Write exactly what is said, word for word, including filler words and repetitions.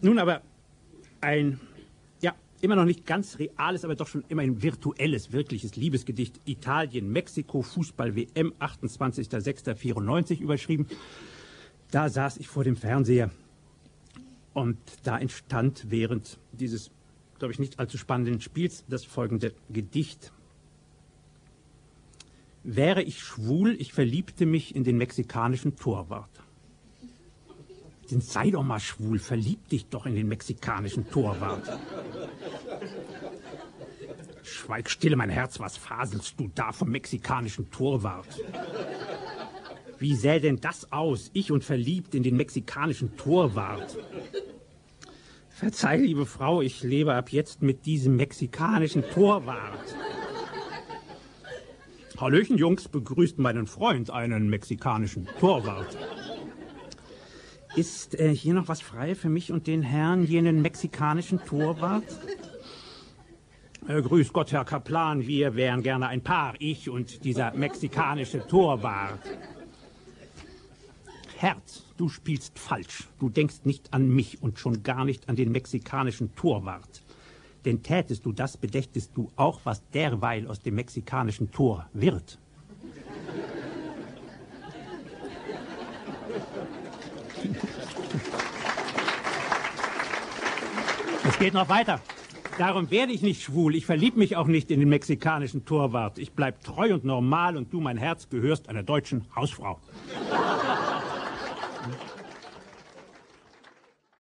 Nun aber ein, ja, immer noch nicht ganz reales, aber doch schon immerhin virtuelles, wirkliches Liebesgedicht. Italien, Mexiko, Fußball-W M, achtundzwanzigster sechster vierundneunzig überschrieben. Da saß ich vor dem Fernseher und da entstand während dieses, glaube ich, nicht allzu spannenden Spiels das folgende Gedicht. Wäre ich schwul, ich verliebte mich in den mexikanischen Torwart. Denn sei doch mal schwul, verlieb dich doch in den mexikanischen Torwart. Schweig still, mein Herz, was faselst du da vom mexikanischen Torwart? Wie sähe denn das aus, ich und verliebt in den mexikanischen Torwart? Verzeih, liebe Frau, ich lebe ab jetzt mit diesem mexikanischen Torwart. Hallöchen, Jungs, begrüßt meinen Freund, einen mexikanischen Torwart. Ist äh, hier noch was frei für mich und den Herrn, jenen mexikanischen Torwart? Äh, grüß Gott, Herr Kaplan, wir wären gerne ein Paar, ich und dieser mexikanische Torwart. Herz, du spielst falsch. Du denkst nicht an mich und schon gar nicht an den mexikanischen Torwart. Denn tätest du das, bedächtest du auch, was derweil aus dem mexikanischen Tor wird. Es geht noch weiter. Darum werde ich nicht schwul. Ich verlieb mich auch nicht in den mexikanischen Torwart. Ich bleib treu und normal und du, mein Herz, gehörst einer deutschen Hausfrau.